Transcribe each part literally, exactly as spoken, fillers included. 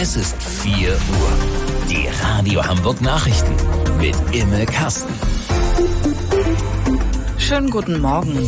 Es ist vier Uhr. Die Radio Hamburg Nachrichten mit Imme Kasten. Schönen guten Morgen.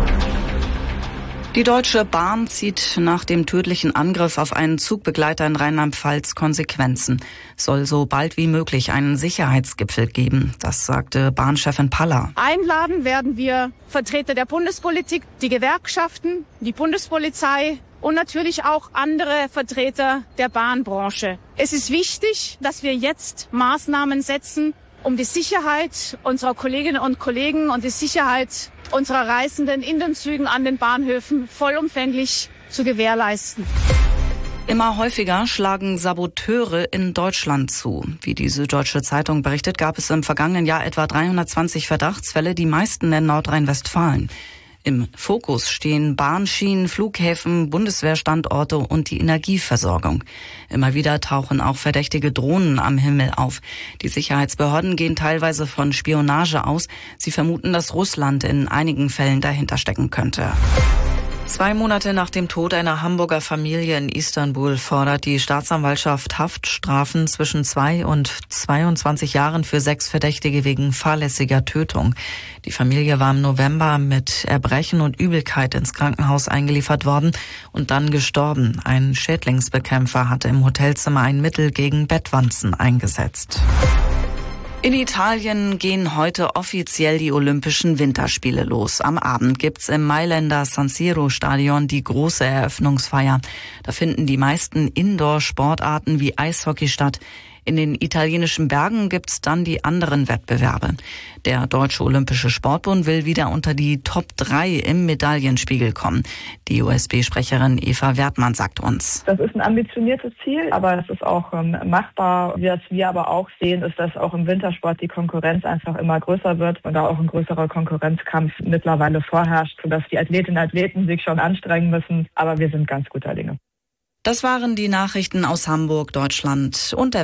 Die Deutsche Bahn zieht nach dem tödlichen Angriff auf einen Zugbegleiter in Rheinland-Pfalz Konsequenzen. Es soll so bald wie möglich einen Sicherheitsgipfel geben, das sagte Bahnchefin Paller. Einladen werden wir Vertreter der Bundespolitik, die Gewerkschaften, die Bundespolizei und natürlich auch andere Vertreter der Bahnbranche. Es ist wichtig, dass wir jetzt Maßnahmen setzen, um die Sicherheit unserer Kolleginnen und Kollegen und die Sicherheit unserer Reisenden in den Zügen an den Bahnhöfen vollumfänglich zu gewährleisten. Immer häufiger schlagen Saboteure in Deutschland zu. Wie die Süddeutsche Zeitung berichtet, gab es im vergangenen Jahr etwa dreihundertzwanzig Verdachtsfälle, die meisten in Nordrhein-Westfalen. Im Fokus stehen Bahnschienen, Flughäfen, Bundeswehrstandorte und die Energieversorgung. Immer wieder tauchen auch verdächtige Drohnen am Himmel auf. Die Sicherheitsbehörden gehen teilweise von Spionage aus. Sie vermuten, dass Russland in einigen Fällen dahinter stecken könnte. Zwei Monate nach dem Tod einer Hamburger Familie in Istanbul fordert die Staatsanwaltschaft Haftstrafen zwischen zwei und zweiundzwanzig Jahren für sechs Verdächtige wegen fahrlässiger Tötung. Die Familie war im November mit Erbrechen und Übelkeit ins Krankenhaus eingeliefert worden und dann gestorben. Ein Schädlingsbekämpfer hatte im Hotelzimmer ein Mittel gegen Bettwanzen eingesetzt. In Italien gehen heute offiziell die Olympischen Winterspiele los. Am Abend gibt's im Mailänder San Siro Stadion die große Eröffnungsfeier. Da finden die meisten Indoor-Sportarten wie Eishockey statt. In den italienischen Bergen gibt's dann die anderen Wettbewerbe. Der Deutsche Olympische Sportbund will wieder unter die Top drei im Medaillenspiegel kommen. Die U S B-Sprecherin Eva Wertmann sagt uns: Das ist ein ambitioniertes Ziel, aber es ist auch ähm, machbar. Was wir aber auch sehen, ist, dass auch im Wintersport die Konkurrenz einfach immer größer wird und da auch ein größerer Konkurrenzkampf mittlerweile vorherrscht, sodass die Athletinnen und Athleten sich schon anstrengen müssen. Aber wir sind ganz guter Dinge. Das waren die Nachrichten aus Hamburg, Deutschland und der